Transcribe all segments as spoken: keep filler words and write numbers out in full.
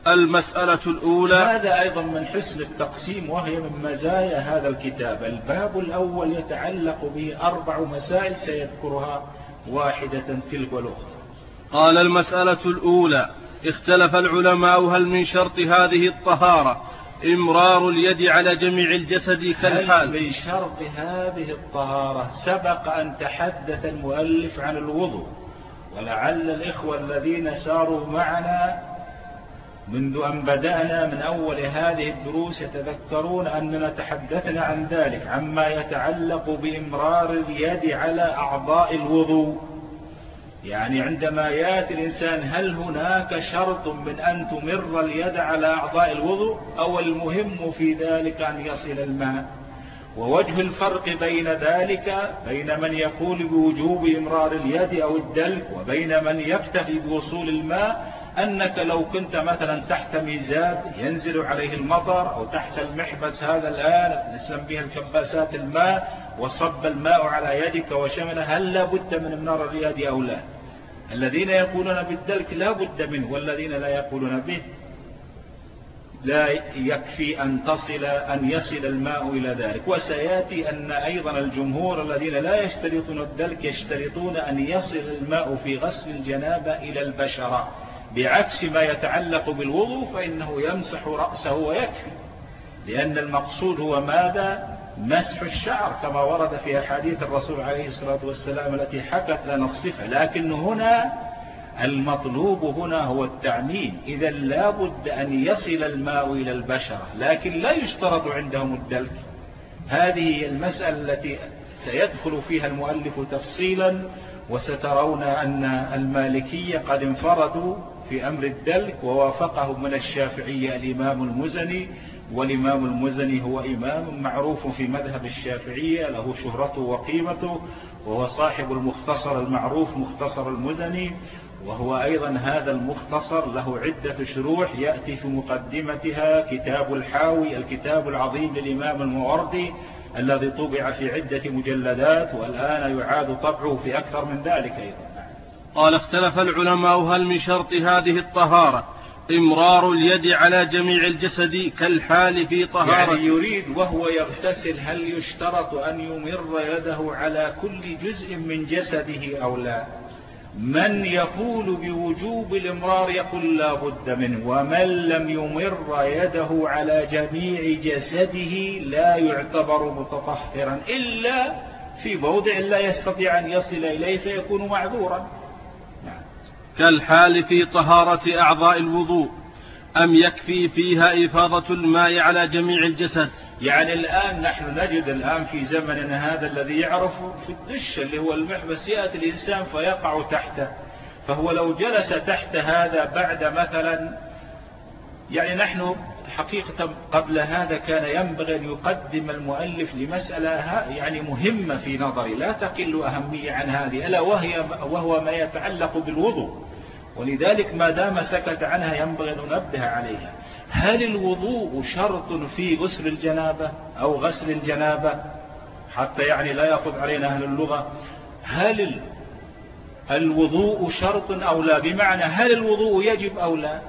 المسألة الأولى. هذا أيضا من حسن التقسيم، وهي من مزايا هذا الكتاب. الباب الأول يتعلق به أربع مسائل سيذكرها واحدة تلو الأخرى. قال: المسألة الأولى: اختلف العلماء هل من شرط هذه الطهارة إمرار اليد على جميع الجسد كالحال؟ هل من شرط هذه الطهارة؟ سبق أن تحدث المؤلف عن الوضوء، ولعل الإخوة الذين ساروا معنا منذ أن بدأنا من أول هذه الدروس يتذكرون أننا تحدثنا عن ذلك، عما يتعلق بإمرار اليد على أعضاء الوضوء. يعني عندما يأتي الإنسان هل هناك شرط من أن تمر اليد على أعضاء الوضوء، أو المهم في ذلك أن يصل الماء؟ ووجه الفرق بين ذلك بين من يقول بوجوب إمرار اليد أو الدلك وبين من يكتفي بوصول الماء، أنك لو كنت مثلا تحت ميزاب ينزل عليه المطر، أو تحت المحبس هذا الآن نسميها الكباسات الماء، وصب الماء على يدك وشمل، هل لا بد من إمرار اليد أو لا؟ الذين يقولون بالدلك لا بد منه، والذين لا يقولون به لا يكفي أن تصل أن يصل الماء إلى ذلك. وسيأتي أن أيضا الجمهور الذين لا يشترطون الدلك يشترطون أن يصل الماء في غسل الجنابة إلى البشرة، بعكس ما يتعلق بالوضوء فإنه يمسح رأسه ويكفي، لأن المقصود هو ماذا؟ مسح الشعر، كما ورد في أحاديث الرسول عليه الصلاة والسلام التي حكت لنا الصفة. لكن هنا المطلوب هنا هو التعميم، إذا لا بد أن يصل الماء إلى البشرة، لكن لا يشترط عندهم الدلك. هذه المسألة التي سيدخل فيها المؤلف تفصيلا، وسترون أن المالكية قد انفردوا في أمر الدلك، ووافقهم من الشافعية الإمام المزني، والإمام المزني هو إمام معروف في مذهب الشافعية، له شهرته وقيمته، وهو صاحب المختصر المعروف مختصر المزني. وهو أيضا هذا المختصر له عدة شروح، يأتي في مقدمتها كتاب الحاوي، الكتاب العظيم للإمام الموردي الذي طبع في عدة مجلدات، والآن يعاد طبعه في أكثر من ذلك أيضا. قال: اختلف العلماء هل من شرط هذه الطهارة إمرار اليد على جميع الجسد كالحال في طهارة؟ يعني يريد وهو يغتسل هل يشترط أن يمر يده على كل جزء من جسده أو لا؟ من يقول بوجوب الإمرار يقول لا بد منه، ومن لم يمر يده على جميع جسده لا يعتبر متطهرا إلا في موضع لا يستطيع أن يصل إليه فيكون معذورا. كالحال في طهارة أعضاء الوضوء، أم يكفي فيها إفاضة الماء على جميع الجسد؟ يعني الآن نحن نجد الآن في زمننا هذا الذي يعرف في الدش اللي هو المحبس، يأتي الإنسان فيقع تحته، فهو لو جلس تحت هذا بعد مثلا، يعني نحن حقيقة قبل هذا كان ينبغي أن يقدم المؤلف لمسألة يعني مهمة في نظري لا تقل أهمية عن هذه، ألا وهي وهو ما يتعلق بالوضوء، ولذلك ما دام سكت عنها ينبغي أن ننبه عليها. هل الوضوء شرط في غسل الجنابة أو غسل الجنابة؟ حتى يعني لا يأخذ علينا أهل اللغة، هل الوضوء شرط أو لا؟ بمعنى هل الوضوء يجب أو لا؟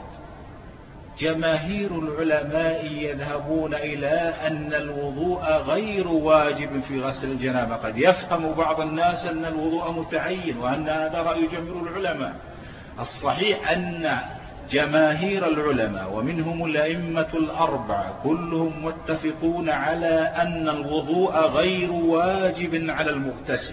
جماهير العلماء يذهبون إلى أن الوضوء غير واجب في غسل الجنابة. قد يفهم بعض الناس أن الوضوء متعين، وأن هذا رأي جمهور العلماء. الصحيح أن جماهير العلماء ومنهم الأئمة الأربعة كلهم متفقون على أن الوضوء غير واجب على المغتسل،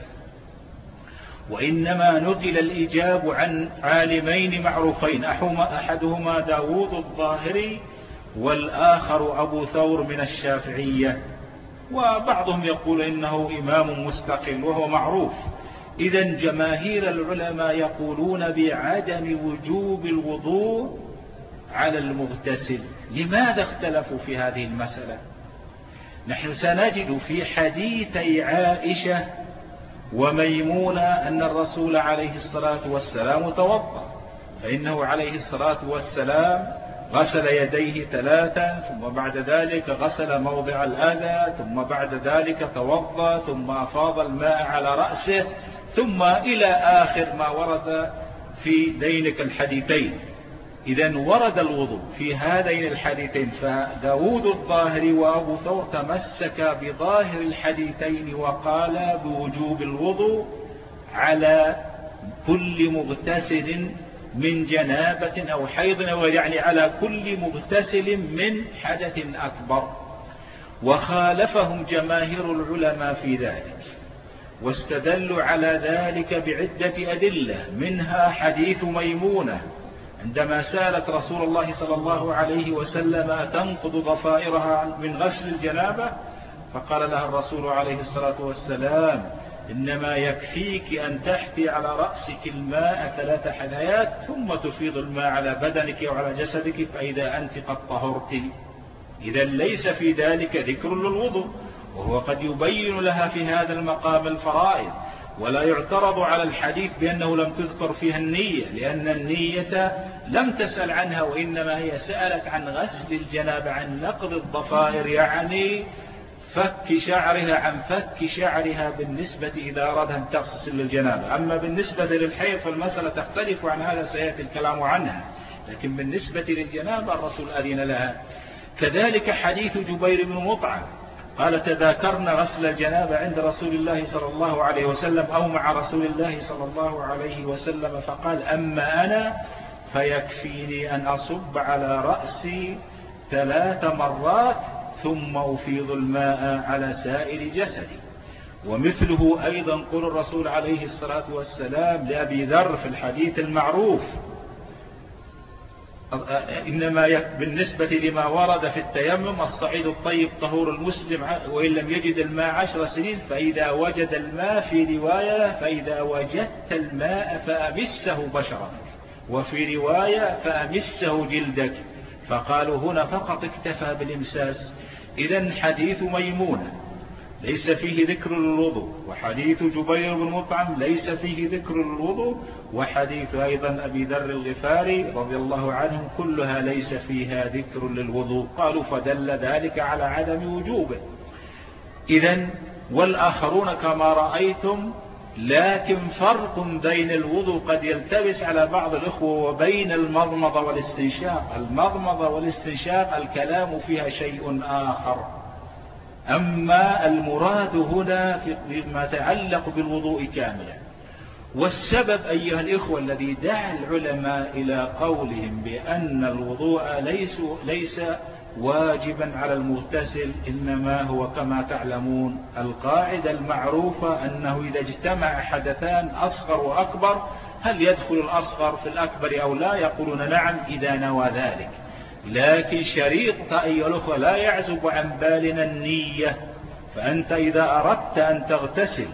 وإنما نقل الإجاب عن عالمين معروفين، أحدهما داود الظاهري والآخر أبو ثور من الشافعية، وبعضهم يقول إنه إمام مستقل وهو معروف. إذن جماهير العلماء يقولون بعدم وجوب الوضوء على المغتسل. لماذا اختلفوا في هذه المسألة؟ نحن سنجد في حديثي عائشة وميمونة أن الرسول عليه الصلاة والسلام توضأ، فإنه عليه الصلاة والسلام غسل يديه ثلاثا، ثم بعد ذلك غسل موضع الأذى، ثم بعد ذلك توضأ، ثم أفاض الماء على رأسه، ثم إلى آخر ما ورد في ذينك الحديثين. إذن ورد الوضوء في هذين الحديثين، فداود الظاهري وأبو ثور تمسك بظاهر الحديثين وقال بوجوب الوضوء على كل مغتسل من جنابة أو حيض، يعني على كل مغتسل من حدث أكبر. وخالفهم جماهير العلماء في ذلك، واستدلوا على ذلك بعدة أدلة، منها حديث ميمونة عندما سألت رسول الله صلى الله عليه وسلم أتنقض ضفائرها من غسل الجنابة؟ فقال لها الرسول عليه الصلاة والسلام إنما يكفيك أن تحثي على رأسك الماء ثلاث حثيات ثم تفيض الماء على بدنك وعلى جسدك فإذا أنت قد طهرت. إذا ليس في ذلك ذكر للوضوء، وهو قد يبين لها في هذا المقام الفرائض. ولا يعترض على الحديث بأنه لم تذكر فيها النية، لأن النية لم تسأل عنها، وإنما هي سألت عن غسل الجنابة، عن نقض الضفائر، يعني فك شعرها، عن فك شعرها بالنسبة إذا أراد أن تغسل الجنابة. أما بالنسبة للحيض فالمسألة تختلف عن هذا، سيأتي الكلام عنها، لكن بالنسبة للجنابة الرسول أذن لها. كذلك حديث جبير بن مطعم قال تذاكرنا غسل الجنابة عند رسول الله صلى الله عليه وسلم أو مع رسول الله صلى الله عليه وسلم، فقال أما أنا فيكفيني أن أصب على رأسي ثلاث مرات ثم أفيض الماء على سائر جسدي. ومثله أيضا قول الرسول عليه الصلاة والسلام لأبي ذر في الحديث المعروف إنما بالنسبة لما ورد في التيمم الصعيد الطيب طهور المسلم وإن لم يجد الماء عشر سنين، فإذا وجد الماء في رواية فإذا وجدت الماء فأمسه بشرتك، وفي رواية فأمسه جلدك، فقالوا هنا فقط اكتفى بالإمساس. إذن حديث ميمونة ليس فيه ذكر للوضوء، وحديث جبير بن مطعم ليس فيه ذكر للوضوء، وحديث أيضا أبي ذر الغفاري رضي الله عنه كلها ليس فيها ذكر للوضوء. قالوا فدل ذلك على عدم وجوبه. إذن والآخرون كما رأيتم، لكن فرق بين الوضوء قد يلتبس على بعض الإخوة وبين المضمضة والاستنشاق. المضمضة والاستنشاق الكلام فيها شيء آخر، أما المراد هنا فيما يتعلق بالوضوء كاملا. والسبب أيها الإخوة الذي دعا العلماء إلى قولهم بأن الوضوء ليس, ليس واجبا على المغتسل، إنما هو كما تعلمون القاعدة المعروفة أنه إذا اجتمع حدثان أصغر وأكبر هل يدخل الأصغر في الأكبر أو لا؟ يقولون نعم إذا نوى ذلك. لكن شريط أيها الأخوة لا يعزب عن بالنا النية. فأنت إذا أردت أن تغتسل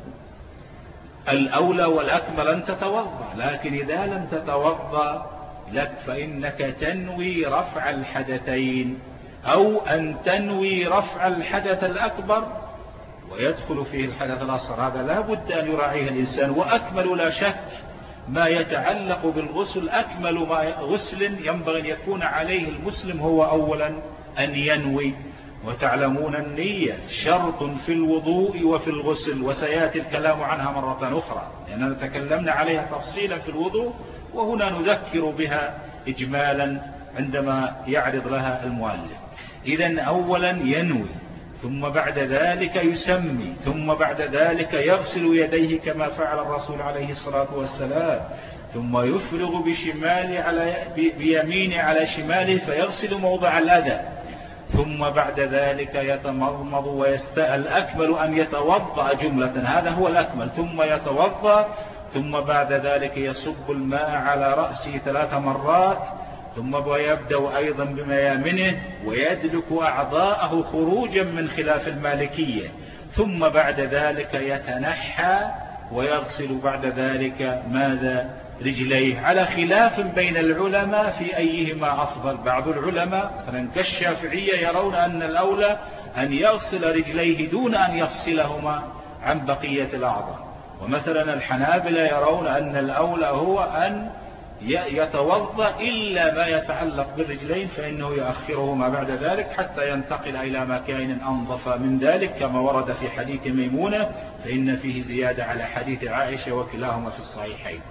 الأولى والأكمل أن تتوضأ، لكن إذا لم تتوضأ لك فإنك تنوي رفع الحدثين، أو أن تنوي رفع الحدث الأكبر ويدخل فيه الحدث الأصغر. هذا لا بد أن يراعيه الإنسان. وأكمل لا شك ما يتعلق بالغسل، أكمل ما غسل ينبغي أن يكون عليه المسلم هو أولا أن ينوي. وتعلمون النية شرط في الوضوء وفي الغسل، وسيأتي الكلام عنها مرة أخرى لأننا تكلمنا عليها تفصيلا في الوضوء، وهنا نذكر بها إجمالا عندما يعرض لها المؤلف. إذن أولا ينوي، ثم بعد ذلك يسمي، ثم بعد ذلك يغسل يديه كما فعل الرسول عليه الصلاة والسلام، ثم يفرغ بشماله على بيمينه على شماله فيغسل موضع الأذى، ثم بعد ذلك يتمضمض ويستأل. الأكمل أن يتوضأ جملة، هذا هو الأكمل، ثم يتوضأ، ثم بعد ذلك يصب الماء على رأسه ثلاث مرات، ثم يبدأ أيضا بميامنه ويدلك أعضاءه خروجا من خلاف المالكية، ثم بعد ذلك يتنحى ويغسل بعد ذلك ماذا؟ رجليه، على خلاف بين العلماء في أيهما أفضل. بعض العلماء مثلا كالشافعية يرون أن الأولى أن يغسل رجليه دون أن يفصلهما عن بقية الأعضاء، ومثلا الحنابلة يرون أن الأولى هو أن يتوضأ إلا ما يتعلق بالرجلين فإنه يؤخرهما بعد ذلك حتى ينتقل إلى مكان أنظف من ذلك، كما ورد في حديث ميمونة، فإن فيه زيادة على حديث عائشة وكلاهما في الصحيحين.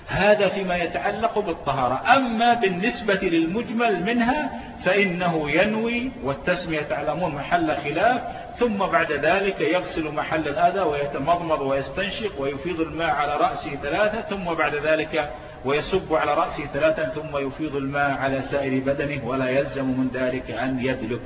هذا فيما يتعلق بالطهارة. أما بالنسبة للمجمل منها فإنه ينوي، والتسمية تعلمون محل خلاف، ثم بعد ذلك يغسل محل الأذى ويتمضمض ويستنشق ويفيض الماء على رأسه ثلاثة، ثم بعد ذلك ويصب على رأسه ثلاثا، ثم يفيض الماء على سائر بدنه، ولا يلزم من ذلك أن يدلك.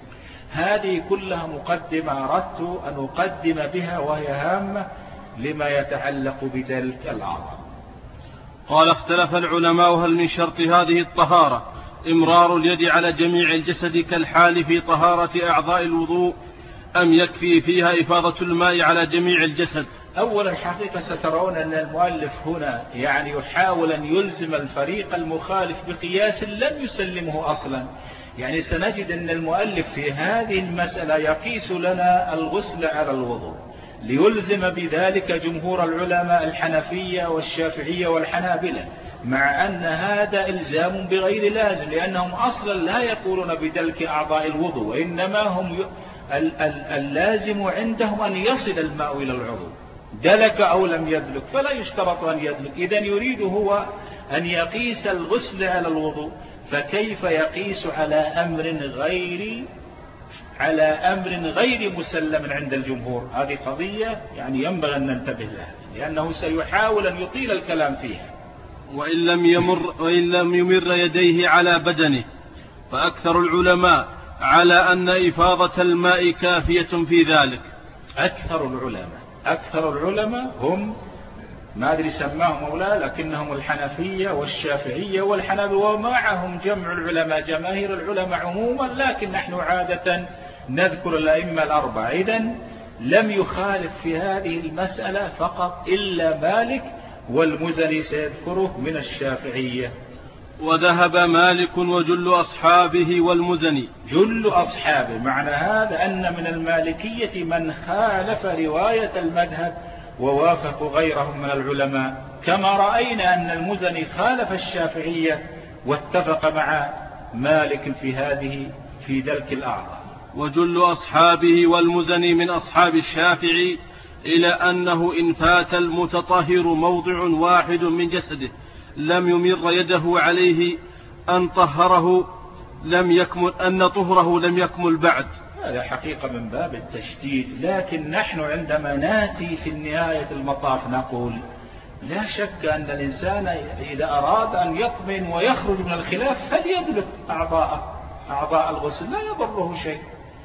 هذه كلها مقدمة أردت أن أقدم بها وهي هامة لما يتعلق بتلك الأعضاء. قال: اختلف العلماء هل من شرط هذه الطهارة إمرار اليد على جميع الجسد كالحال في طهارة أعضاء الوضوء، أم يكفي فيها إفاضة الماء على جميع الجسد؟ أولا الحقيقة سترون أن المؤلف هنا يعني يحاول أن يلزم الفريق المخالف بقياس لم يسلمه أصلا. يعني سنجد أن المؤلف في هذه المسألة يقيس لنا الغسل على الوضوء ليلزم بذلك جمهور العلماء الحنفية والشافعية والحنابلة، مع أن هذا إلزام بغير لازم، لأنهم أصلا لا يقولون بدلك أعضاء الوضوء، وإنما هم ي... اللازم عندهم أن يصل الماء إلى العضو، دلك أو لم يدلك، فلا يشترط أن يدلك. إذن يريد هو أن يقيس الغسل على الوضوء، فكيف يقيس على أمر غير على أمر غير مسلم عند الجمهور؟ هذه قضية يعني ينبغي أن ننتبه لها، لأنه سيحاول أن يطيل الكلام فيها. وإن لم يمر, وإن لم يمر يديه على بدنه، فأكثر العلماء على أن إفاضة الماء كافية في ذلك. أكثر العلماء أكثر العلماء هم ما أدري سماهم أولا، لكنهم الحنفية والشافعية والحنابلة، ومعهم جمع العلماء جماهير العلماء عموما، لكن نحن عادة نذكر الأئمة الأربعة. إذن لم يخالف في هذه المسألة فقط إلا مالك، والمزني سيذكره من الشافعية. وذهب مالك وجل أصحابه والمزني. جل أصحابه معنى هذا أن من المالكية من خالف رواية المذهب ووافق غيرهم من العلماء، كما رأينا أن المزني خالف الشافعية واتفق مع مالك في هذه في دلك الأعضاء. وجل أصحابه والمزني من أصحاب الشافعي إلى أنه إن فات المتطهر موضع واحد من جسده لم يمر يده عليه أن طهره لم يكمل أن طهره لم يكمل بعد. هذا حقيقة من باب التشديد، لكن نحن عندما ناتي في نهاية المطاف نقول لا شك أن الإنسان إذا أراد أن يطمئن ويخرج من الخلاف فليدلك أعضاء أعضاء الغسل، لا يضره شيء.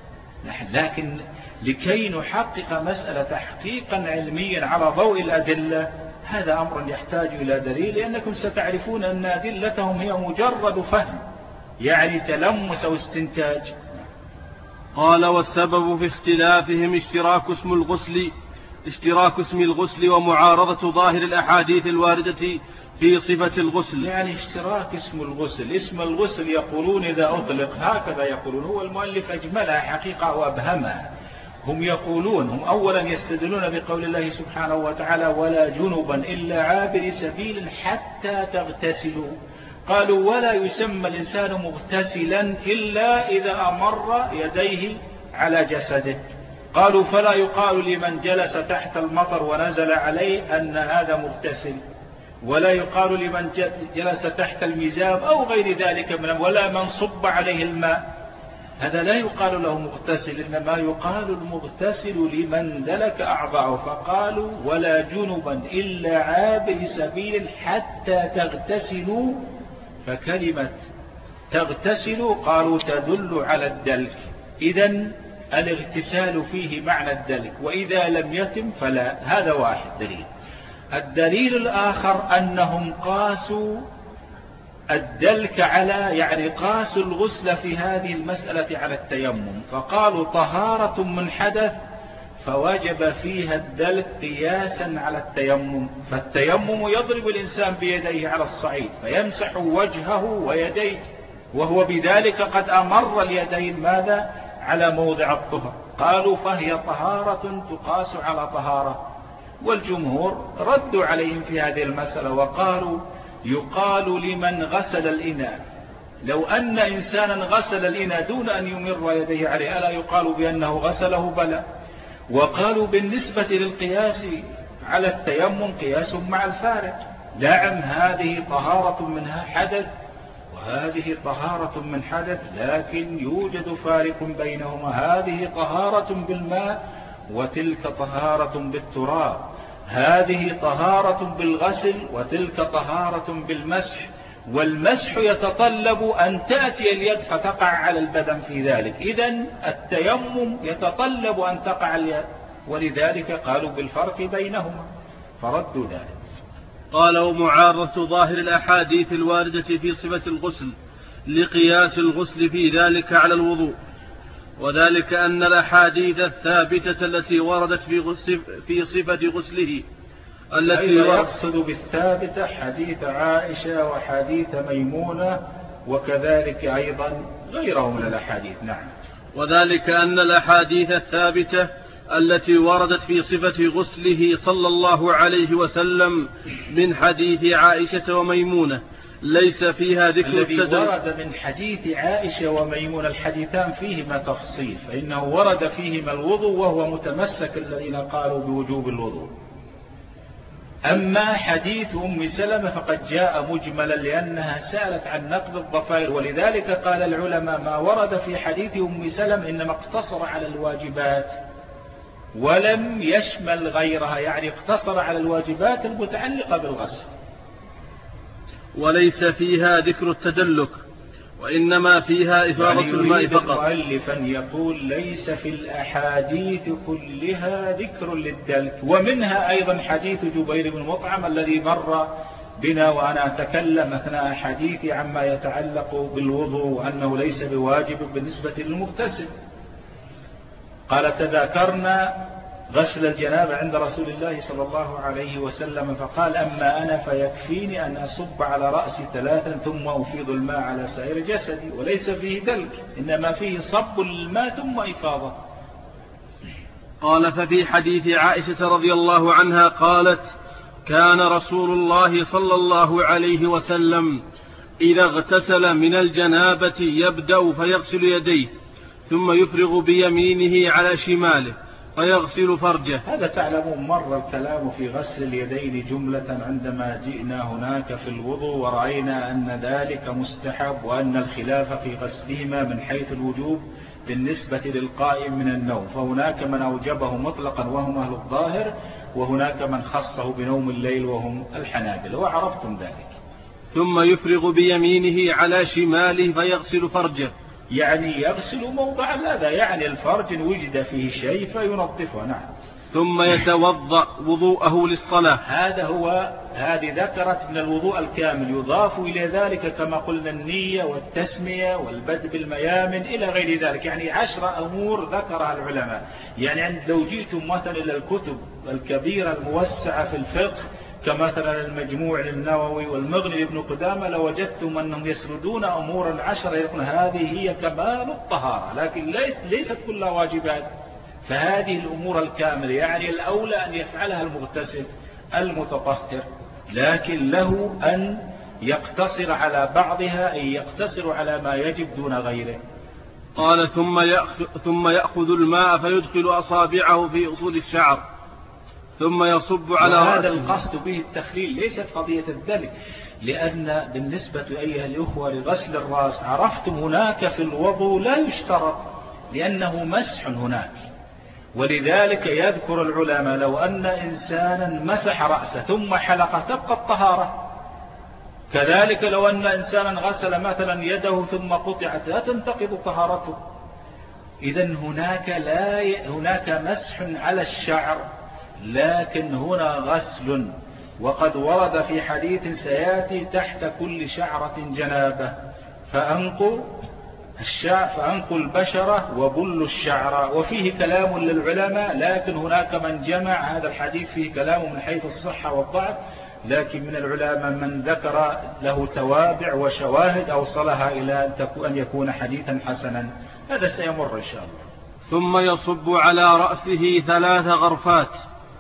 لكن لكي نحقق مسألة تحقيقا علميا على ضوء الأدلة، هذا أمر يحتاج إلى دليل، لأنكم ستعرفون أن أدلتهم هي مجرد فهم، يعني تلمس أو استنتاج. قال: والسبب في اختلافهم اشتراك اسم الغسل اشتراك اسم الغسل ومعارضة ظاهر الأحاديث الواردة في صفة الغسل. يعني اشتراك اسم الغسل، اسم الغسل يقولون إذا أطلق هكذا يقولون، هو المؤلف أجملها حقيقة وأبهمها. هم يقولون هم أولا يستدلون بقول الله سبحانه وتعالى: ولا جنبا إلا عابر سبيل حتى تغتسلوا. قالوا: ولا يسمى الإنسان مغتسلا إلا إذا أمر يديه على جسده. قالوا: فلا يقال لمن جلس تحت المطر ونزل عليه أن هذا مغتسل، ولا يقال لمن جلس تحت المزاب أو غير ذلك من، ولا من صب عليه الماء، هذا لا يقال له مغتسل، إنما يقال المغتسل لمن دلك أعضاءه. فقالوا: ولا جنبا إلا عابر سبيل حتى تغتسلوا. فكلمة تغتسلوا قالوا تدل على الدلك، إذن الاغتسال فيه معنى الدلك، وإذا لم يتم فلا. هذا واحد دليل. الدليل الآخر أنهم قاسوا الدلك على يعني قاسوا الغسل في هذه المسألة على التيمم، فقالوا طهارة من حدث فوجب فيها الدلك قياسا على التيمم. فالتيمم يضرب الإنسان بيديه على الصعيد فيمسح وجهه ويديه، وهو بذلك قد أمر اليدين ماذا على موضع الطهر. قالوا فهي طهارة تقاس على طهارة. والجمهور ردوا عليهم في هذه المسألة وقالوا يقال لمن غسل الإناء، لو أن إنسانا غسل الإناء دون أن يمر يديه عليه ألا يقال بأنه غسله؟ بلى. وقالوا بالنسبة للقياس على التيمم قياس مع الفارق، نعم هذه طهارة منها حدث وهذه طهارة من حدث، لكن يوجد فارق بينهما، هذه طهارة بالماء وتلك طهارة بالتراب، هذه طهارة بالغسل وتلك طهارة بالمسح، والمسح يتطلب أن تأتي اليد فتقع على البدن في ذلك، إذن التيمم يتطلب أن تقع اليد، ولذلك قالوا بالفرق بينهما فردوا ذلك. قال: ومعارضة ظاهر الأحاديث الواردة في صفة الغسل لقياس الغسل في ذلك على الوضوء، وذلك أن الأحاديث الثابتة التي وردت في صفة غسله التي يقصد بالثابتة حديث عائشة وحديث ميمونة وكذلك أيضا غيره من الأحاديث. نعم. وذلك أن الأحاديث الثابتة التي وردت في صفة غسله صلى الله عليه وسلم من حديث عائشة وميمونة ليس فيها ذكر الذي ورد من حديث عائشة وميمونة الحديثان فيهما تفصيل، فإنه ورد فيهما الوضوء وهو متمسك الذين قالوا بوجوب الوضوء. أما حديث أم سلمة فقد جاء مجملا لأنها سألت عن نقض الضفائر، ولذلك قال العلماء ما ورد في حديث أم سلمة إنما اقتصر على الواجبات ولم يشمل غيرها، يعني اقتصر على الواجبات المتعلقة بالغسل، وليس فيها ذكر التدلك وإنما فيها إفاضة يعني الماء فقط. مؤلفا يقول ليس في الأحاديث كلها ذكر للدلك، ومنها أيضا حديث جبير بن مطعم الذي مر بنا وأنا أتكلم أثناء حديثي عما يتعلق بالوضوء وأنه ليس بواجب بالنسبة للمغتسل. قال: تذاكرنا غسل الجنابة عند رسول الله صلى الله عليه وسلم فقال: أما أنا فيكفيني أن أصب على رأسي ثلاثا ثم أفيض الماء على سائر جسدي، وليس فيه دلك إنما فيه صب الماء ثم إفاضة. قال: ففي حديث عائشة رضي الله عنها قالت: كان رسول الله صلى الله عليه وسلم إذا اغتسل من الجنابة يبدأ فيغسل يديه ثم يفرغ بيمينه على شماله فيغسل فرجه. هذا تعلمون مر الكلام في غسل اليدين جملة عندما جئنا هناك في الوضوء ورأينا أن ذلك مستحب وأن الخلاف في غسلهما من حيث الوجوب بالنسبة للقائم من النوم، فهناك من أوجبه مطلقا وهم أهل الظاهر، وهناك من خصه بنوم الليل وهم الحنابلة، وعرفتم ذلك. ثم يفرغ بيمينه على شماله فيغسل فرجه، يعني يغسل موضع الأذى، يعني الفرج وجد فيه شيء فينظفه. نعم. ثم يتوضأ وضوءه للصلاة. هذا هو هذه ذكرت من الوضوء الكامل، يضاف إلى ذلك كما قلنا النية والتسمية والبدء بالميامن إلى غير ذلك، يعني عشر أمور ذكرها العلماء. يعني لو جئتم مثلا إلى الكتب الكبيرة الموسعة في الفقه كمثلا المجموع للنووي والمغني لابن قدامة لوجدتم أنهم يسردون أمورا عشرة يقولون هذه هي كمال الطهارة، لكن ليست كلها واجبات. فهذه الأمور الكاملة يعني الأولى أن يفعلها المغتسل المتطهر، لكن له أن يقتصر على بعضها، أي يقتصر على ما يجب دون غيره. قال: ثم يأخذ, ثم يأخذ الماء فيدخل أصابعه في أصول الشعر ثم يصب على رأسه. هذا القصد به التخليل، ليست قضية الدلك، لأن بالنسبة أيها الأخوة لغسل الرأس عرفتم هناك في الوضوء لا يشترط لأنه مسح هناك، ولذلك يذكر العلماء لو أن إنسانا مسح رأسه ثم حلق تبقى الطهارة، كذلك لو أن إنسانا غسل مثلا يده ثم قطعت لا تنتقض طهارته. إذن هناك, لا ي... هناك مسح على الشعر، لكن هنا غسل، وقد ورد في حديث سياتي تحت كل شعرة جنابة فأنقوا الشعر فأنقوا البشرة وبلوا الشعر، وفيه كلام للعلماء، لكن هناك من جمع هذا الحديث فيه كلام من حيث الصحة والضعف، لكن من العلماء من ذكر له توابع وشواهد أوصلها إلى أن يكون حديثا حسنا. هذا سيمر إن شاء الله. ثم يصب على رأسه ثلاث غرفات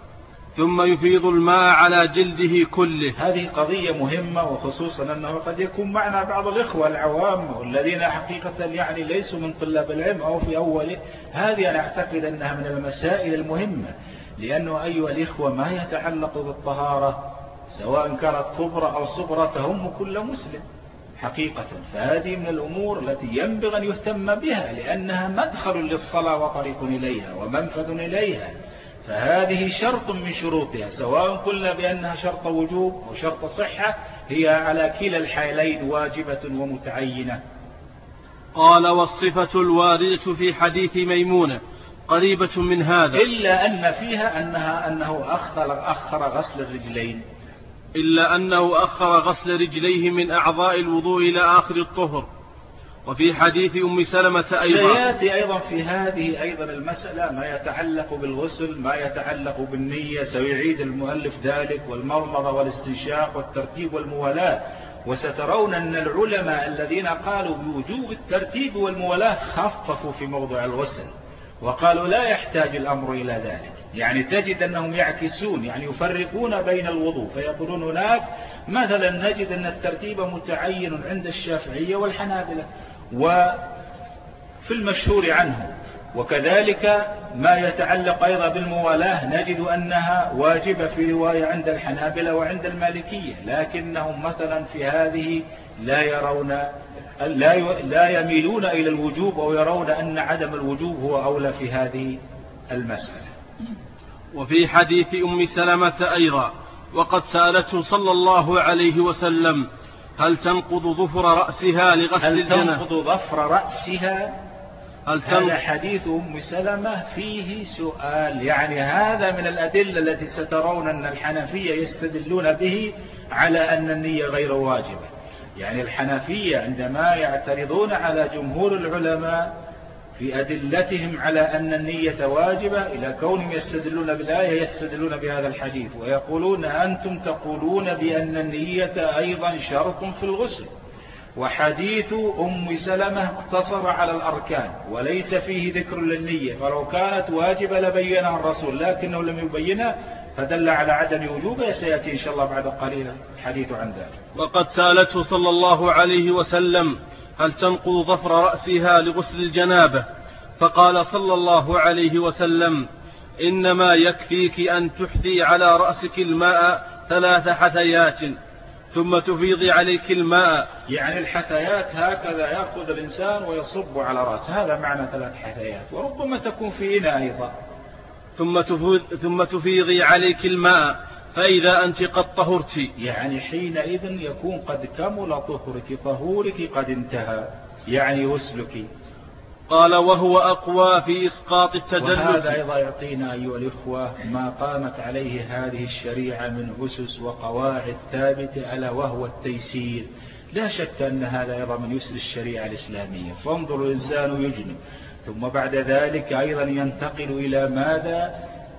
ثم يفيض الماء على جلده كله. هذه قضية مهمة، وخصوصا أنه قد يكون معنا بعض الإخوة العوام والذين حقيقة يعني ليسوا من طلاب العلم أو في أوله. هذه أنا أعتقد أنها من المسائل المهمة، لأنه أيها الإخوة ما يتعلق بالطهارة سواء كانت كبرى أو صغرى تهم كل مسلم حقيقة. فهذه من الأمور التي ينبغي أن يهتم بها، لأنها مدخل للصلاة وطريق إليها ومنفذ إليها، فهذه شرط من شروطها، سواء قلنا بأنها شرط وجوب أو شرط صحة، هي على كلا الحالين واجبة ومتعينة. قال: والصفة الواردة في حديث ميمونة قريبة من هذا، إلا أن فيها أنها أنه أخر, أخر غسل الرجلين، إلا أنه أخر غسل رجليه من أعضاء الوضوء إلى آخر الطهر. وفي حديث أم سلمة أيضا سيأتي أيضا في هذه أيضا المسألة ما يتعلق بالغسل، ما يتعلق بالنية، سيعيد المؤلف ذلك، والمضمضة والاستنشاق والترتيب والموالاة. وسترون أن العلماء الذين قالوا بوجوب الترتيب والموالاة خففوا في موضوع الغسل، وقالوا لا يحتاج الأمر إلى ذلك. يعني تجد أنهم يعكسون، يعني يفرقون بين الوضوء، فيقولون هناك مثلا نجد أن الترتيب متعين عند الشافعية والحنابلة وفي المشهور عنه، وكذلك ما يتعلق أيضا بالموالاة نجد أنها واجبة في رواية عند الحنابلة وعند المالكية، لكنهم مثلا في هذه لا يرون لا يميلون إلى الوجوب، أو يرون أن عدم الوجوب هو أولى في هذه المسألة. وفي حديث أم سلمة أيضا: وقد سألته صلى الله عليه وسلم: هل تنقض ظفر رأسها لغسل الجنابة؟ هل تنقض ظفر رأسها؟ هل هذا حديث أم سلمة فيه سؤال، يعني هذا من الأدلة التي سترون أن الحنفية يستدلون به على أن النية غير واجبة. يعني الحنفية عندما يعترضون على جمهور العلماء في أدلتهم على أن النية واجبة، إلى كونهم يستدلون بالآية يستدلون بهذا الحديث، ويقولون أنتم تقولون بأن النية أيضا شرط في الغسل، وحديث أم سلمة اقتصر على الأركان وليس فيه ذكر للنية، فلو كانت واجبة لبينها الرسول لكنه لم يبينها، فدل على عدم وجوبه. سيأتي إن شاء الله بعد قليل الحديث عن ذلك. وقد سألته صلى الله عليه وسلم: هل تنقض ظفر رأسها لغسل الجنابة؟ فقال صلى الله عليه وسلم: إنما يكفيك أن تحثي على رأسك الماء ثلاث حثيات ثم تفيضي عليك الماء. يعني الحثيات هكذا يأخذ الإنسان ويصب على رأسه، هذا معنى ثلاث حثيات، وربما تكون في إناء أيضا. ثم ثم تفيضي عليك الماء فإذا أنت قد طهرت، يعني حينئذ يكون قد كمل طهرك، طهورك قد انتهى، يعني غسلك. قال: وهو أقوى في إسقاط التدلك. وهذا أيضا يعطينا أيها الإخوة ما قامت عليه هذه الشريعة من أسس وقواعد ثابتة، ألا وهو التيسير. لا شك أن هذا أيضا من يسر الشريعة الإسلامية. فانظر الإنسان يجنب، ثم بعد ذلك أيضا ينتقل إلى ماذا؟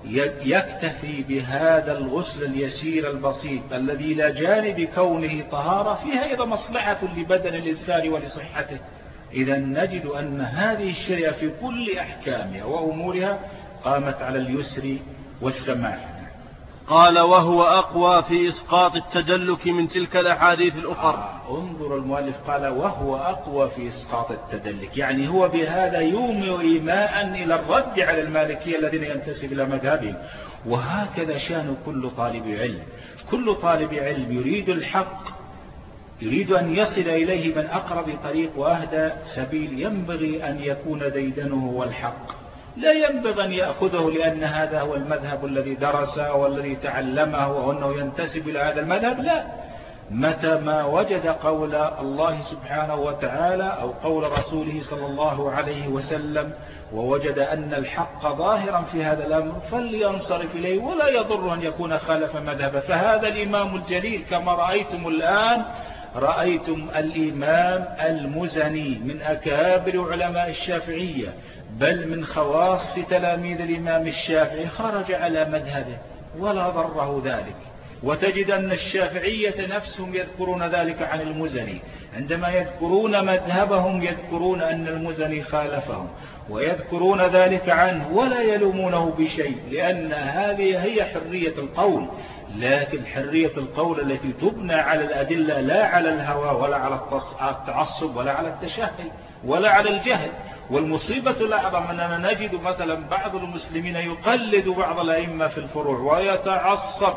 يكتفي بهذا الغسل اليسير البسيط الذي لا جانب كونه طهارة، فيها أيضا مصلحة لبدن الإنسان ولصحته. إذا نجد أن هذه الشريعة في كل أحكامها وأمورها قامت على اليسر والسماح. قال: وهو أقوى في إسقاط التدلك من تلك الأحاديث الأخرى. آه انظر المؤلف قال: وهو أقوى في إسقاط التدلك، يعني هو بهذا يومئ إيماء إلى الرد على المالكية الذين ينتسب إلى مذهبهم. وهكذا شان كل طالب علم. كل طالب علم يريد الحق، يريد أن يصل إليه من أقرب طريق وأهدى سبيل، ينبغي أن يكون ديدنه هو الحق، لا ينبغي أن يأخذه لأن هذا هو المذهب الذي درسه والذي تعلمه وأنه ينتسب إلى هذا المذهب. لا، متى ما وجد قول الله سبحانه وتعالى أو قول رسوله صلى الله عليه وسلم ووجد أن الحق ظاهرا في هذا الأمر فلينصرف إليه، ولا يضر أن يكون خالف مذهبه. فهذا الإمام الجليل كما رأيتم الآن، رأيتم الإمام المزني من أكابر علماء الشافعية، بل من خواص تلاميذ الإمام الشافعي، خرج على مذهبه ولا ضره ذلك. وتجد أن الشافعية نفسهم يذكرون ذلك عن المزني، عندما يذكرون مذهبهم يذكرون أن المزني خالفهم ويذكرون ذلك عنه ولا يلومونه بشيء، لأن هذه هي حرية القول. لكن حرية القول التي تبنى على الأدلة، لا على الهوى ولا على التعصب ولا على التشهي ولا على الجهل. والمصيبة الأعظم أننا نجد مثلا بعض المسلمين يقلد بعض الأئمة في الفروع ويتعصب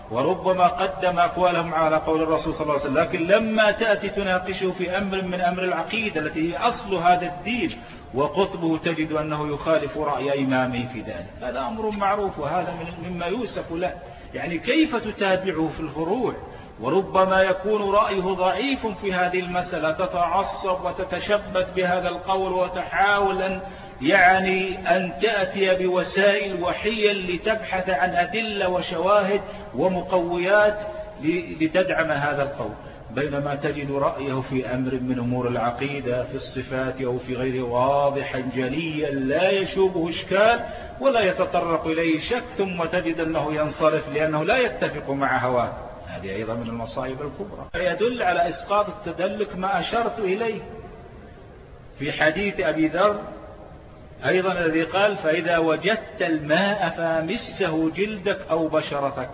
وربما قدم أقوالهم على قول الرسول صلى الله عليه وسلم، لكن لما تأتي تناقشه في أمر من أمر العقيدة التي هي أصل هذا الدين وقطبه، تجد أنه يخالف رأي إمامه في ذلك. هذا أمر معروف، وهذا مما يوسف له. يعني كيف تتابعه في الفروع؟ وربما يكون رأيه ضعيف في هذه المسألة، تتعصب وتتشبث بهذا القول وتحاول أن يعني أن تأتي بوسائل وحيل لتبحث عن أدلة وشواهد ومقويات لتدعم هذا القول، بينما تجد رأيه في أمر من أمور العقيدة في الصفات أو في غيره واضحا جليا لا يشوبه إشكال ولا يتطرق إليه شك، ثم تجد أنه ينصرف لأنه لا يتفق مع هواه. هذه أيضا من المصائب الكبرى. يدل على إسقاط التدلك ما أشرت إليه في حديث أبي ذر أيضا الذي قال: فإذا وجدت الماء فأمسه جلدك أو بشرتك،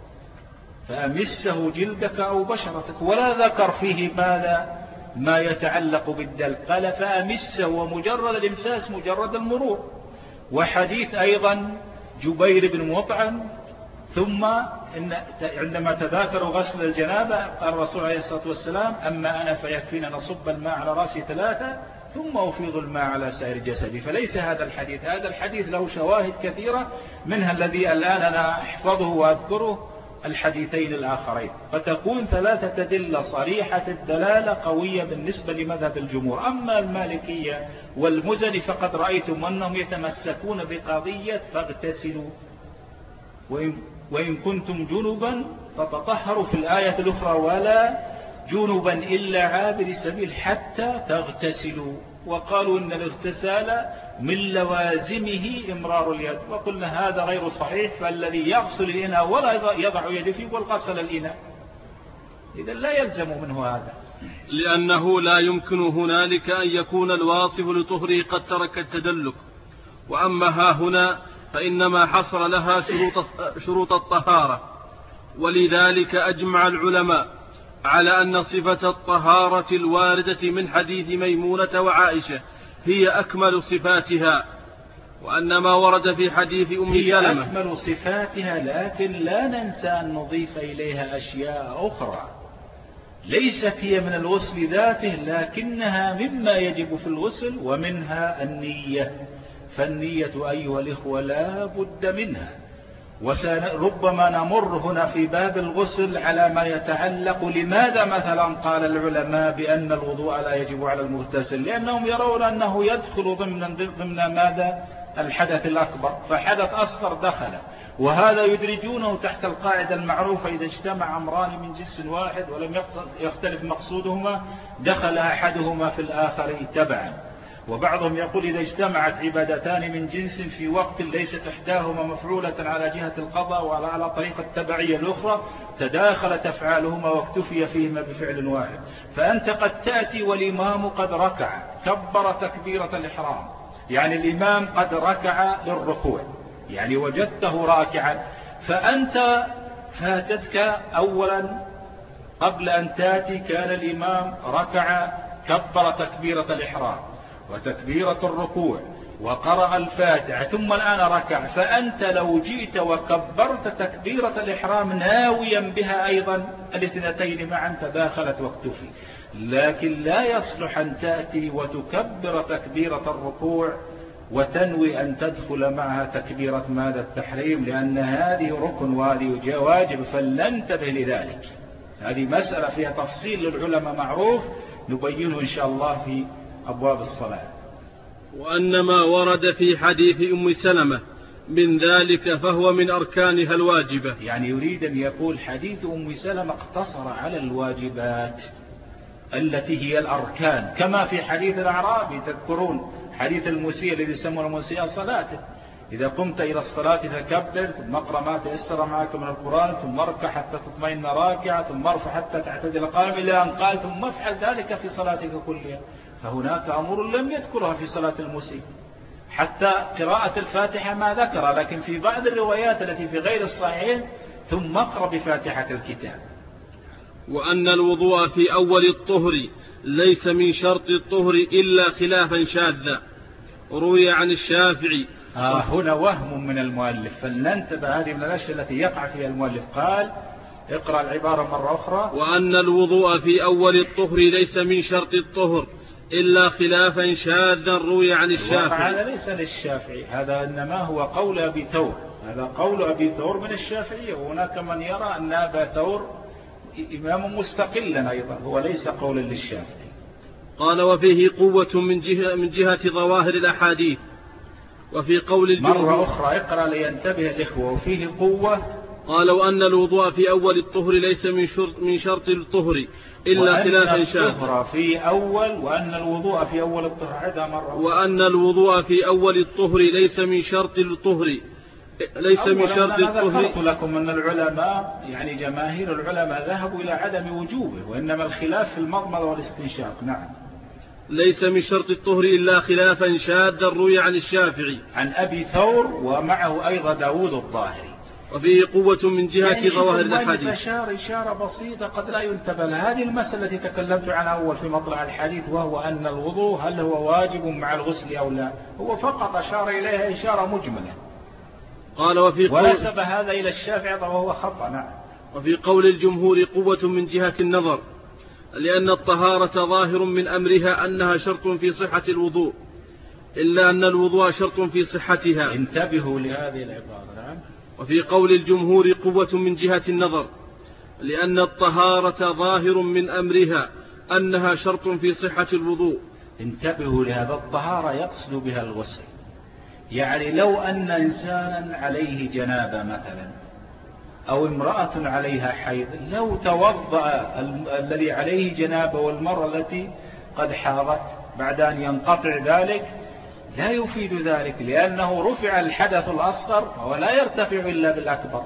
فأمسه جلدك أو بشرتك، ولا ذكر فيه ماذا ما يتعلق بالدلك، قال فأمسه، ومجرد الإمساس مجرد المرور. وحديث أيضا جبير بن مطعم: ثم إن عندما تذاكروا غسل الجنابة قال الرسول عليه الصلاة والسلام: أما أنا فيكفينا نصب الماء على رأسي ثلاثة ثم أفيض الماء على سائر جسدي. فليس هذا الحديث، هذا الحديث له شواهد كثيرة، منها الذي الآن أنا أحفظه وأذكره الحديثين الآخرين، فتكون ثلاثة أدلة صريحة الدلالة قوية بالنسبة لمذهب الجمهور. أما المالكية والمزني فقد رأيتم أنهم يتمسكون بقضية فاغتسلوا وإن, وإن كنتم جنبا فتطهروا في الآية الأخرى: ولا جنبا إلا عابر السبيل حتى تغتسلوا. وقالوا إن الاغتسال من لوازمه إمرار اليد، وقلنا هذا غير صحيح، فالذي يغسل الإناء ولا يضع يده فيه والغسل الإناء، إذا لا يلزم منه هذا، لأنه لا يمكن هنالك أن يكون الواصف لطهره قد ترك التدلك. وأما ها هنا فإنما حصر لها شروط, شروط الطهارة، ولذلك أجمع العلماء على أن صفة الطهارة الواردة من حديث ميمونة وعائشة هي أكمل صفاتها، وأن ما ورد في حديث أم سلمة هي أكمل صفاتها، لكن لا ننسى أن نضيف إليها أشياء أخرى ليست هي من الغسل ذاته، لكنها مما يجب في الغسل، ومنها النية. فالنية أيها الإخوة لا بد منها، وربما نمر هنا في باب الغسل على ما يتعلق. لماذا مثلا قال العلماء بأن الوضوء لا يجب على المغتسل؟ لأنهم يرون أنه يدخل ضمن, ضمن ماذا الحدث الأكبر، فحدث أصغر دخل، وهذا يدرجونه تحت القاعدة المعروفة: إذا اجتمع أمران من جنس واحد ولم يختلف مقصودهما دخل أحدهما في الآخر تبعا. وبعضهم يقول إذا اجتمعت عبادتان من جنس في وقت ليست إحداهما مفعولة على جهة القضاء ولا على طريقة التبعية الأخرى تداخلت أفعالهما واكتفي فيهما بفعل واحد. فأنت قد تأتي والإمام قد ركع كبر تكبيرة الإحرام، يعني الإمام قد ركع للركوع، يعني وجدته راكعا، فأنت فاتتك أولا قبل أن تأتي كان الإمام ركع كبر تكبيرة الإحرام وتكبيرة الركوع وقرأ الفاتحة ثم الآن ركع، فأنت لو جئت وكبرت تكبيرة الإحرام ناويا بها أيضا الاثنتين معا تداخلت واكتفي. لكن لا يصلح أن تأتي وتكبر تكبيرة الركوع وتنوي أن تدخل معها تكبيرة ماذا التحريم، لأن هذه ركن وهذه واجب، فلننتبه لذلك. هذه مسألة فيها تفصيل للعلماء معروف نبينه إن شاء الله في أبواب الصلاة. وأن ما ورد في حديث أم سلمة من ذلك فهو من أركانها الواجبة، يعني يريد أن يقول حديث أم سلمة اقتصر على الواجبات التي هي الأركان، كما في حديث الأعرابي تذكرون حديث المسيء الذي يسمونه المسيء صلاته: إذا قمت إلى الصلاة فكبر، ثم اقرأ ما تيسر معك من القرآن، ثم اركع حتى تطمئن راكعا، ثم ارفع حتى تعتدل قائما، إلى أن قال ثم افعل ذلك في صلاتك كلها. فهناك أمور لم يذكرها في صلاة المسيء، حتى قراءة الفاتحة ما ذكر، لكن في بعض الروايات التي في غير الصحيحين ثم اقرأ بفاتحة الكتاب. وأن الوضوء في أول الطهر ليس من شرط الطهر إلا خلافا شاذا. روي عن الشافعي آه هنا وهم من المؤلف، فلننتبه، هذه من الأشياء التي يقع فيها المؤلف. قال اقرأ العبارة مرة أخرى. وأن الوضوء في أول الطهر ليس من شرط الطهر إلا خلافا شاذا روي عن الشافعي. هذا ليس للشافعي، هذا إنما هو قول أبي ثور، هذا قول أبي ثور من الشافعية، وهناك من يرى أن أبا ثور إمام مستقلا أيضا، هو ليس قولا للشافعي. قال وفيه قوة من جهة, من جهة ظواهر الأحاديث. وفي قول الجمهور مرة أخرى اقرأ لينتبه الإخوة. وفيه قوة. قالوا أن الوضوء في أول الطهر ليس من شرط, من شرط الطهر إلا خلافا شاذا. في أول وأن الوضوء في أول الطهر عدها مرة. وأن الوضوء في أول الطهر ليس من شرط الطهر ليس من شرط الطهر. ذكرت لكم أن العلماء يعني جماهير العلماء ذهبوا إلى عدم وجوبه، وإنما الخلاف في المضمضة والاستنشاق. نعم. ليس من شرط الطهر إلا خلافا شاذا روي عن الشافعي عن أبي ثور ومعه أيضا داود الظاهري. وفيه قوة من جهة يعني ظواهر الحديث. أشار إشارة بسيطة قد لا ينتبه لها. هذه المسألة التي تكلمت عنها أول في مطلع الحديث، وهو أن الوضوء هل هو واجب مع الغسل أو لا، هو فقط أشار إليها إشارة مجملة. قال وفي قول ونسب هذا إلى الشافعي وهو خطأ. نعم. وفي قول الجمهور قوة من جهة النظر، لأن الطهارة ظاهر من أمرها أنها شرط في صحة الوضوء، إلا أن الوضوء شرط في صحتها. انتبهوا لهذه العبارة. نعم. وفي قول الجمهور قوة من جهة النظر، لأن الطهارة ظاهر من أمرها أنها شرط في صحة الوضوء. انتبهوا لهذا، الطهارة يقصد بها الغسل. يعني لو أن إنسانا عليه جنابة مثلا، أو امرأة عليها حيض، لو توضأ الذي عليه جنابة والمرأة التي قد حاضت بعد أن ينقطع ذلك، لا يفيد ذلك، لأنه رفع الحدث الأصغر وهو لا يرتفع إلا بالأكبر.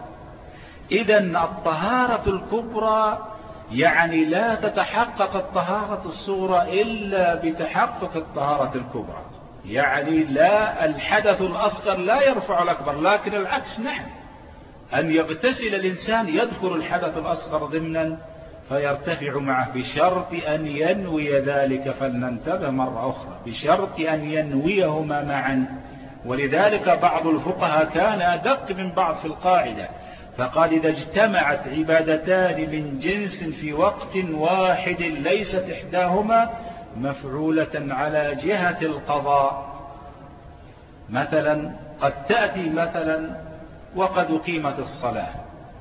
إذن الطهارة الكبرى يعني لا تتحقق الطهارة الصغرى إلا بتحقق الطهارة الكبرى. يعني لا، الحدث الأصغر لا يرفع الأكبر، لكن العكس نعم، أن يغتسل الإنسان يدخل الحدث الأصغر ضمنا فيرتفع معه، بشرط أن ينوي ذلك. فلننتبه مرة أخرى، بشرط أن ينويهما معا. ولذلك بعض الفقهاء كان أدق من بعض في القاعدة، فقال إذا اجتمعت عبادتان من جنس في وقت واحد ليست إحداهما مفعولة على جهة القضاء. مثلا قد تأتي مثلا وقد أقيمت الصلاة،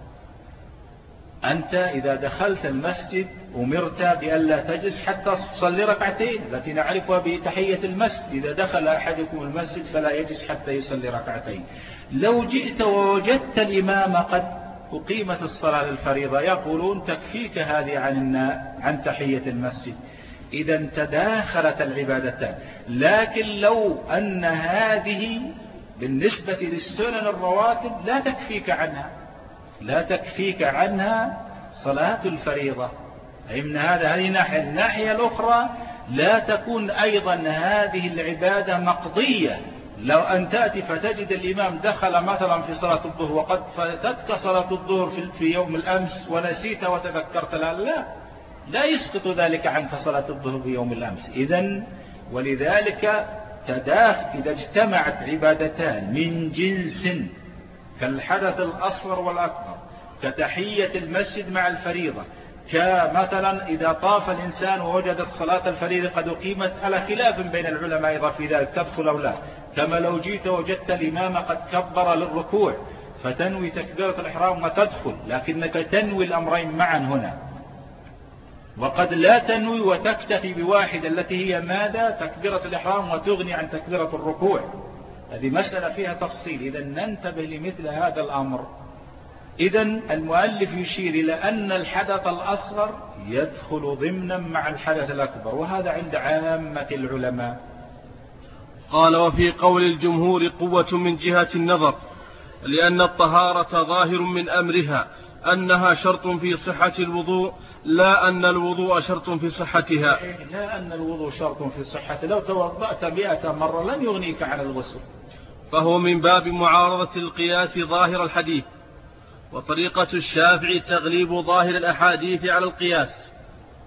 أنت إذا دخلت المسجد أمرت بألا تجلس حتى تصلي ركعتين التي نعرفها بتحية المسجد، إذا دخل أحدكم المسجد فلا يجلس حتى يصلي ركعتين. لو جئت ووجدت الإمام قد أقيمت الصلاة الفريضة، يقولون تكفيك هذه عن عن تحية المسجد. إذا تداخلت العبادتان. لكن لو أن هذه بالنسبة للسنن الرواتب لا تكفيك عنها، لا تكفيك عنها صلاة الفريضة. أي من هذا هذه ناحية. الناحية الأخرى لا تكون أيضا هذه العبادة مقضية. لو أن تأتي فتجد الإمام دخل مثلا في صلاة الظهر وقد فاتتك صلاة الظهر في يوم الأمس ونسيت وتذكرت، لا لا لا يسقط ذلك عنك صلاة الظهر في يوم الأمس. إذن ولذلك تداخل إذا اجتمعت عبادتان من جنس كالحدث الأصغر والأكبر، كتحية المسجد مع الفريضة، كمثلا إذا طاف الإنسان ووجدت صلاة الفريضة قد أقيمت، على خلاف بين العلماء أيضا في ذلك تدخل أو لا. كما لو جئت وجدت الإمام قد كبر للركوع فتنوي تكبيرة الإحرام وتدخل، لكنك تنوي الأمرين معا هنا. وقد لا تنوي وتكتفي بواحدة التي هي ماذا؟ تكبيرة الإحرام، وتغني عن تكبيرة الركوع. هذه مسألة فيها تفصيل، إذا ننتبه لمثل هذا الأمر. إذا المؤلف يشير إلى أن الحدث الأصغر يدخل ضمنا مع الحدث الأكبر، وهذا عند عامة العلماء. قال وفي قول الجمهور قوة من جهة النظر، لأن الطهارة ظاهر من أمرها أنها شرط في صحة الوضوء، لا أن الوضوء شرط في صحتها. لا أن الوضوء شرط في صحتها، لو توضأت مئة مرة لن يغنيك عن الغسل. فهو من باب معارضة القياس ظاهر الحديث، وطريقة الشافعي تغليب ظاهر الأحاديث على القياس،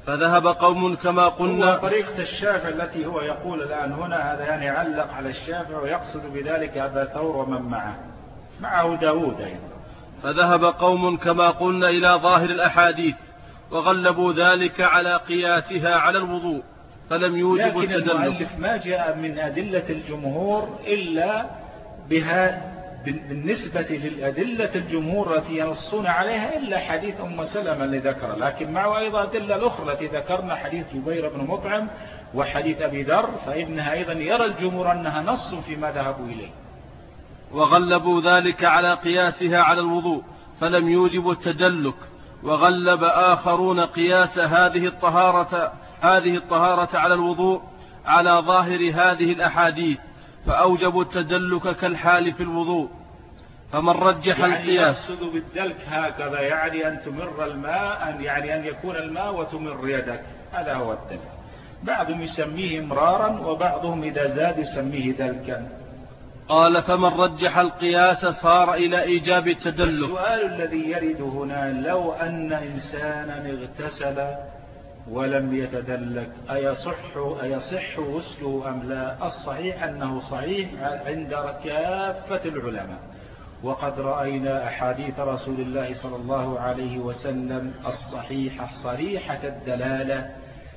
فذهب قوم كما قلنا. طريقة الشافعي التي هو يقول الآن هنا هذا يعني علق على الشافعي ويقصد بذلك أبا ثور ومن معه معه داود أيضا. فذهب قوم كما قلنا إلى ظاهر الأحاديث وغلبوا ذلك على قياسها على الوضوء فلم يوجب التدلك. لكن المؤلف ما جاء من أدلة الجمهور إلا بها بالنسبة للأدلة الجمهور التي ينصون عليها إلا حديث أم سلمة اللي ذكر، لكن معه أيضا أدلة الأخرى التي ذكرنا حديث جبير بن مطعم وحديث أبي ذر، فإنها أيضا يرى الجمهور أنها نص فيما ذهبوا إليه. وغلبوا ذلك على قياسها على الوضوء فلم يوجب التدلك. وغلب آخرون قياس هذه الطهارة هذه الطهارة على الوضوء على ظاهر هذه الأحاديث فأوجبوا التدلك كالحال في الوضوء. فمن رجح يعني القياس يقصد بالدلك هكذا يعني أن تمر الماء أن يعني أن يكون الماء وتمر يدك، هذا هو الدلك. بعضهم يسميه امرارا وبعضهم إذا زاد يسميه دلكا. قال فمن رجح القياس صار إلى إيجاب التدلك. السؤال الذي يرد هنا لو أن إنسانا اغتسل ولم يتدلك أيصح أيصح غسله أم لا؟ الصحيح أنه صحيح عند كافة العلماء، وقد رأينا أحاديث رسول الله صلى الله عليه وسلم الصحيحة صريحة الدلالة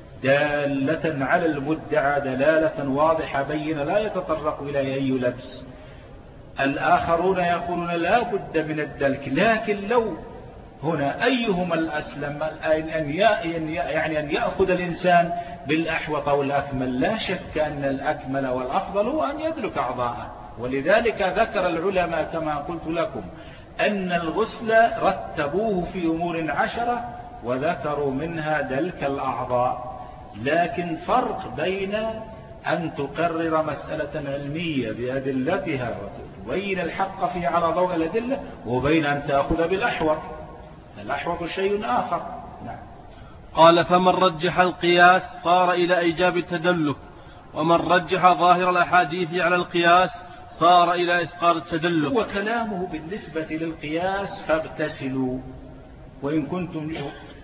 دالة على المدعى دلالة واضحة بينة لا يتطرق إلى أي لبس. الآخرون يقولون لا بد من الدلك، لكن لو هنا أيهما الأسلم أن يعني أن يأخذ الإنسان بالأحوط أو الأكمل؟ لا شك أن الأكمل والأفضل هو أن يدلك أعضاءه، ولذلك ذكر العلماء كما قلت لكم أن الغسل رتبوه في أمور عشرة وذكروا منها دلك الأعضاء. لكن فرق بين أن تقرر مسألة علمية بأدلتها وتبين الحق فيه على ضوء الأدلة وبين أن تأخذ بالأحوط. الأحوط شيء آخر. نعم. قال فمن رجح القياس صار إلى إيجاب التدلك، ومن رجح ظاهر الأحاديث على القياس صار إلى إسقاط التدلك. وكلامه بالنسبة للقياس فاغتسلوا وإن كنتم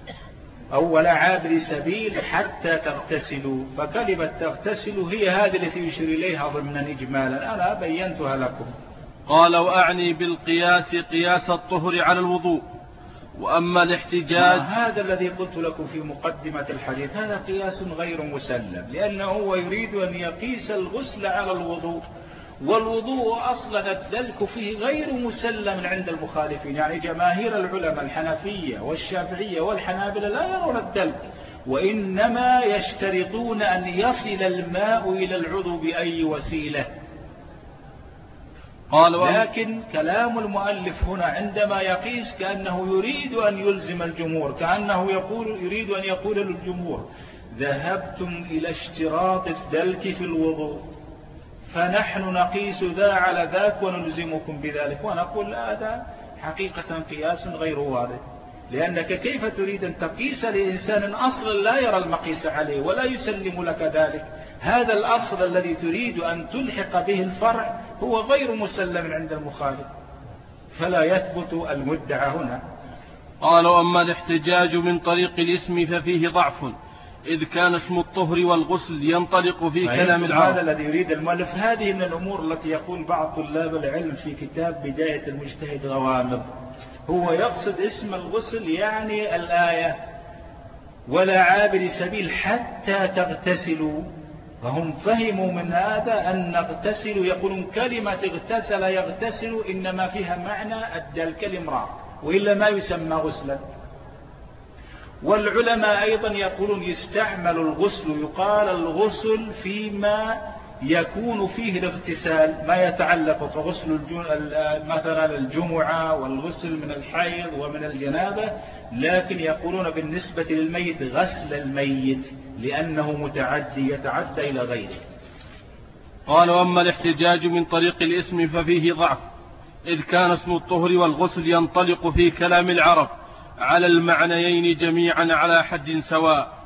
أول عابر سبيل حتى تغتسلوا، فكلمة تغتسلوا هي هذه التي يشير إليها ضمنا إجمالا أنا بينتها لكم. قال وأعني بالقياس قياس الطهر على الوضوء. وأما الاحتجاج هذا الذي قلت لكم في مقدمة الحديث هذا قياس غير مسلم، لأنه هو يريد أن يقيس الغسل على الوضوء، والوضوء أصلا الدلك فيه غير مسلم عند المخالفين. يعني جماهير العلماء الحنفية والشافعية والحنابلة لا يرون الدلك، وإنما يشترطون أن يصل الماء إلى العضو بأي وسيلة. لكن كلام المؤلف هنا عندما يقيس كأنه يريد أن يلزم الجمهور، كأنه يقول يريد أن يقول للجمهور ذهبتم إلى اشتراط الدلك في الوضوء فنحن نقيس ذا على ذاك ونلزمكم بذلك، ونقول لا هذا حقيقة قياس غير وارد، لأنك كيف تريد أن تقيس لإنسان أصلا لا يرى المقيس عليه ولا يسلم لك ذلك؟ هذا الأصل الذي تريد أن تلحق به الفرع هو غير مسلم عند المخالف، فلا يثبت المدعى هنا. قال وأما الاحتجاج من طريق الاسم ففيه ضعف إذ كان اسم الطهر والغسل ينطلق في كلام العرب. هذا الذي يريد المؤلف. هذه من الأمور التي يقول بعض طلاب العلم في كتاب بداية المجتهد غوامض، هو يقصد اسم الغسل يعني الآية ولا عابر سبيل حتى تغتسلوا، فهم فهموا من هذا أن نغتسل يقولون كلمة اغتسل يغتسل إنما فيها معنى الدلك الامرار وإلا ما يسمى غسلا. والعلماء أيضا يقولون يستعمل الغسل، يقال الغسل فيما يكون فيه الاغتسال ما يتعلق بغسل مثلا الجمعة والغسل من الحيض ومن الجنابة، لكن يقولون بالنسبة للميت غسل الميت لأنه متعدي يتعدى إلى غيره. قال وأما الاحتجاج من طريق الاسم ففيه ضعف إذ كان اسم الطهر والغسل ينطلق في كلام العرب على المعنيين جميعا على حد سواء،